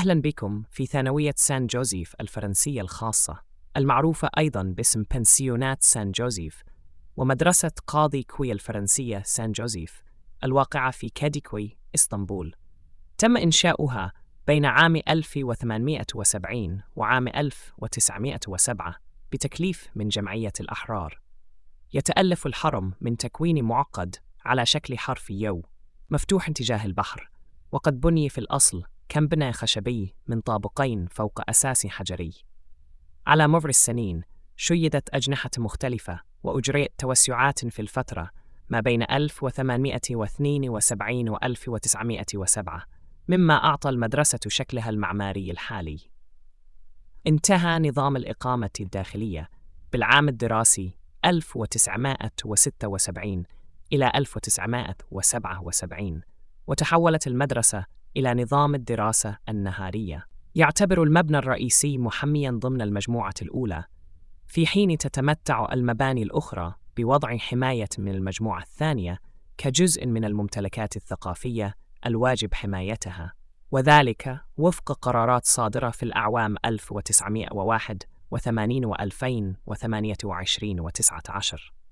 أهلا بكم في ثانوية سان جوزيف الفرنسية الخاصة، المعروفة أيضاً باسم بنسيونات سان جوزيف، ومدرسة قاضي كوي الفرنسية سان جوزيف الواقعة في كاديكوي، إسطنبول. تم إنشاؤها بين عام 1870 وعام 1907 بتكليف من جمعية الأحرار. يتألف الحرم من تكوين معقد على شكل حرف يو مفتوح تجاه البحر، وقد بني في الأصل كمبنى خشبي من طابقين فوق أساس حجري. على مر السنين شيدت أجنحة مختلفة وأجريت توسعات في الفترة ما بين 1872 و 1907، مما أعطى المدرسة شكلها المعماري الحالي. انتهى نظام الإقامة الداخلية بالعام الدراسي 1976 إلى 1977، وتحولت المدرسة إلى نظام الدراسة النهارية. يعتبر المبنى الرئيسي محمياً ضمن المجموعة الأولى، في حين تتمتع المباني الأخرى بوضع حماية من المجموعة الثانية كجزء من الممتلكات الثقافية الواجب حمايتها، وذلك وفق قرارات صادرة في الأعوام 1981 و2028 و19.